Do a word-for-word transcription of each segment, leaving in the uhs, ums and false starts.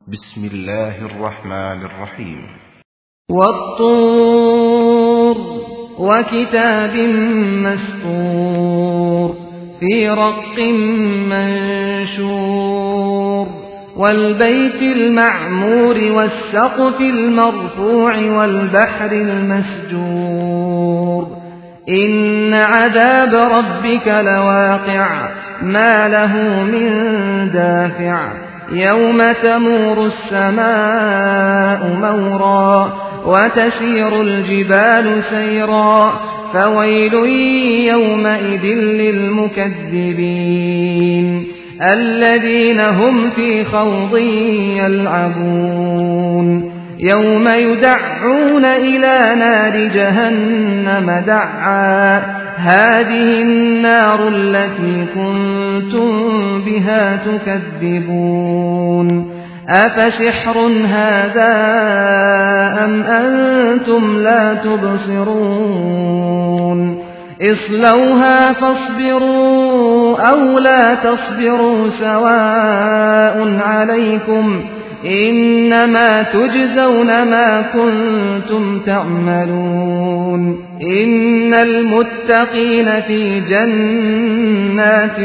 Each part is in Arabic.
بسم الله الرحمن الرحيم. والطور وكتاب مسطور في رق منشور والبيت المعمور والسقف المرفوع والبحر المسجور إن عذاب ربك لواقع ما له من دافع يوم تمور السماء مورا وتسير الجبال سيرا فويل يومئذ للمكذبين الذين هم في خوض يلعبون يوم يدعون إلى نار جهنم دعا هذه النار التي كنتم بها تكذبون أفسحر هذا أم أنتم لا تبصرون اصلوها فاصبروا أو لا تصبروا سواء عليكم إنما تجزون ما كنتم تعملون إن المتقين في جنات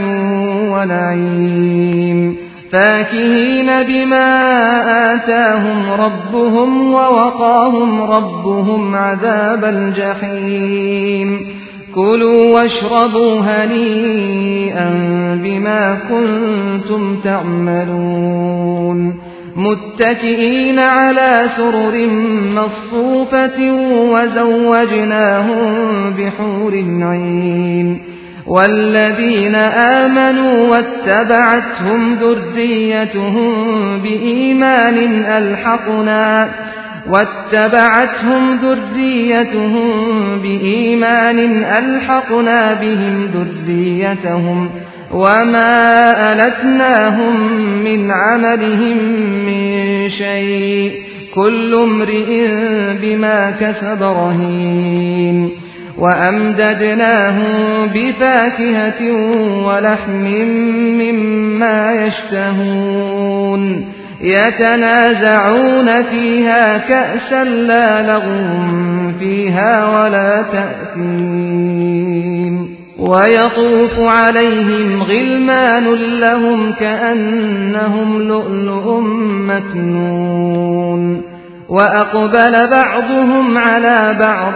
ونعيم فاكهين بما آتاهم ربهم ووقاهم ربهم عذاب الجحيم كلوا واشربوا هنيئا بما كنتم تعملون متكئين على سرر مصفوفة وزوجناهم بحور عين والذين آمنوا واتبعتهم ذريتهم بإيمان ألحقنا واتبعتهم ذريتهم بإيمان ألحقنا بهم ذريتهم وما ألتناهم من عملهم من شيء كل امرئ بما كسب رهين وأمددناهم بفاكهة ولحم مما يشتهون يتنازعون فيها كأسا لا لغو فيها ولا تأثيم ويطوف عليهم غلمان لهم كأنهم لؤلؤ مكنون وأقبل بعضهم على بعض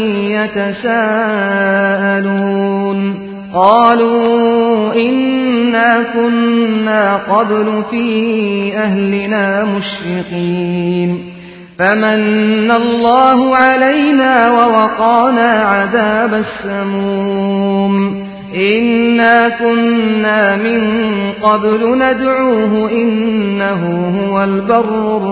يتساءلون قالوا إنا كنا قبل في أهلنا مشفقين فمن الله علينا ووقانا عذاب السموم إنا كنا من قبل ندعوه إنه هو البر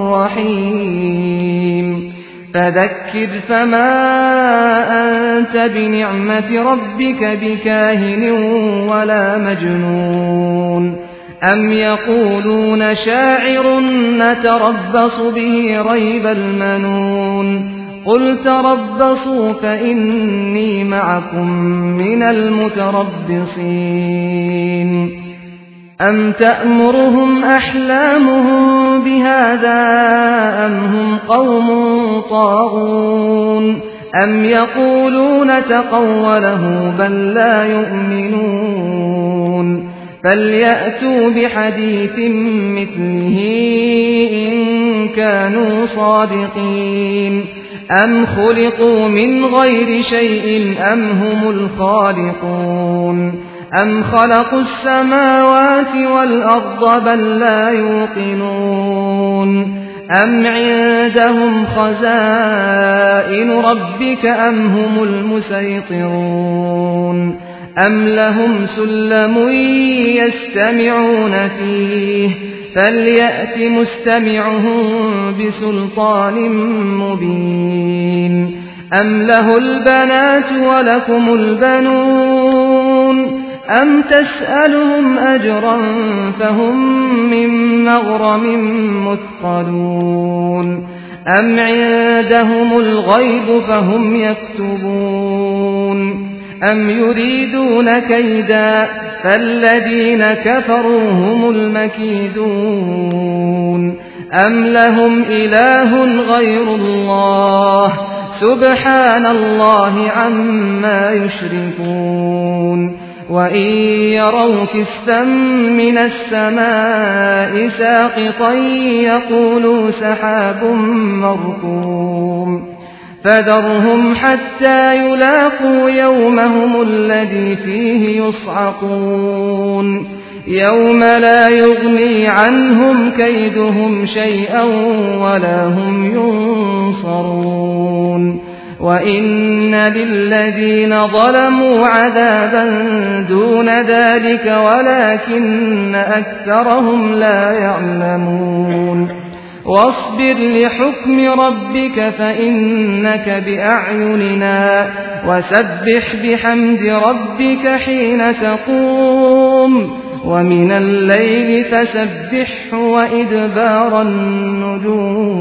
الرحيم فذكر فما أنت بنعمة ربك بكاهن ولا مجنون أم يقولون شاعر نتربص به ريب المنون قل تربصوا فإني معكم من المتربصين أم تأمرهم أحلامهم بهذا أم هم قوم طاغون أم يقولون تقوله بل لا يؤمنون فليأتوا بحديث مثله إن كانوا صادقين أم خلقوا من غير شيء أم هم الخالقون أم خلقوا السماوات والأرض بل لا يوقنون أم عندهم خزائن ربك أم هم المسيطرون أم لهم سلم يستمعون فيه فليأت مستمعهم بسلطان مبين أم له البنات ولكم البنون أم تسألهم أجرا فهم من مغرم مثقلون أم عندهم الغيب فهم يكتبون أم يريدون كيدا فالذين كفروا هم المكيدون أم لهم إله غير الله سبحان الله عما يشركون وإن يروا كسفا من السماء ساقطا يقولوا سحاب مركوم فذرهم حتى يلاقوا يومهم الذي فيه يصعقون يوم لا يغني عنهم كيدهم شيئا ولا هم ينصرون وإن للذين ظلموا عذابا دون ذلك ولكن أكثرهم لا يعلمون واصبر لحكم ربك فإنك بأعيننا وسبح بحمد ربك حين تقوم ومن الليل فسبحه وإدبار النجوم